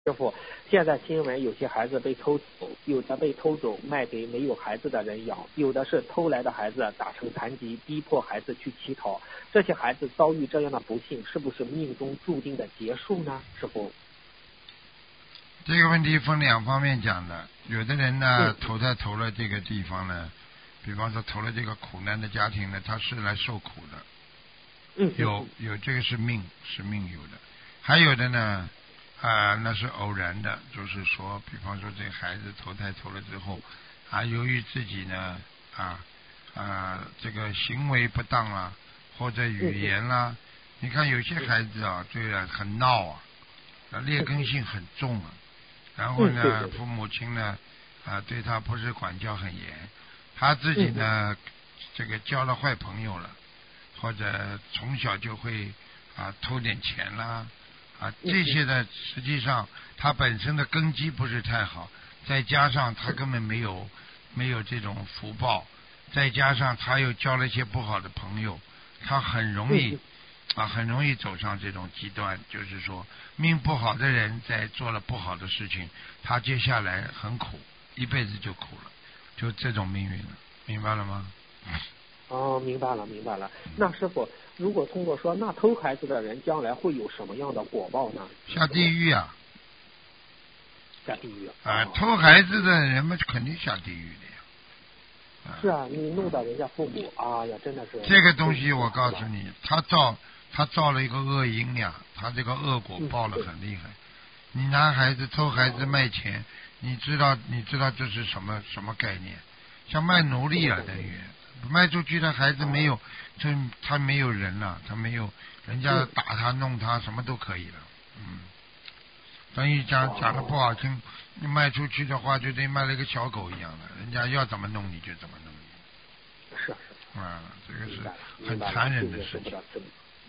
师傅，现在新闻有些孩子被偷走，有的被偷走卖给没有孩子的人养，有的是偷来的孩子打成残疾，逼迫孩子去乞讨。这些孩子遭遇这样的不幸，是不是命中注定的结束呢？师傅， 这个问题分两方面讲的。有的人呢，投了这个地方呢，比方说投了这个苦难的家庭呢，他是来受苦的。有这个是命有的，还有的呢。那是偶然的，就是说，比方说这个孩子投胎投了之后，由于自己呢，这个行为不当啦，或者语言啦，你看有些孩子对啊，很闹劣根性很重然后呢，父母亲呢，对他不是管教很严，他自己呢，这个交了坏朋友了，或者从小就会偷点钱啦。这些呢，实际上他本身的根基不是太好，再加上他根本没有这种福报，再加上他又交了一些不好的朋友，他很容易走上这种极端。就是说，命不好的人在做了不好的事情，他接下来很苦，一辈子就苦了，就这种命运了，明白了吗？ 明白了。那师傅，如果通过说，那偷孩子的人将来会有什么样的果报呢？ 下地狱下地狱偷孩子的人们肯定下地狱的呀。是啊，你弄到人家父母真的是。 这个东西我告诉你，他造了一个恶因呀，他这个恶果报了很厉害。你拿孩子偷孩子卖钱，你知道这是什么概念？像卖奴隶等于。卖出去的孩子没有，他没有人了，他没有人家打他弄他什么都可以了，等于讲的不好听，你卖出去的话就得卖了一个小狗一样的，人家要怎么弄你就怎么弄你。 是这个是很残忍的事情。